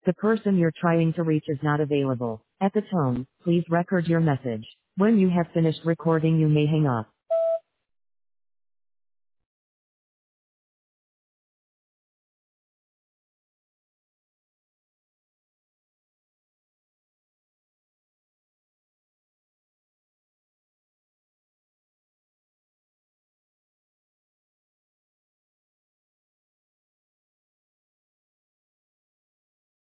The person you're trying to reach is not available. At the tone, please record your message. When you have finished recording, you may hang up.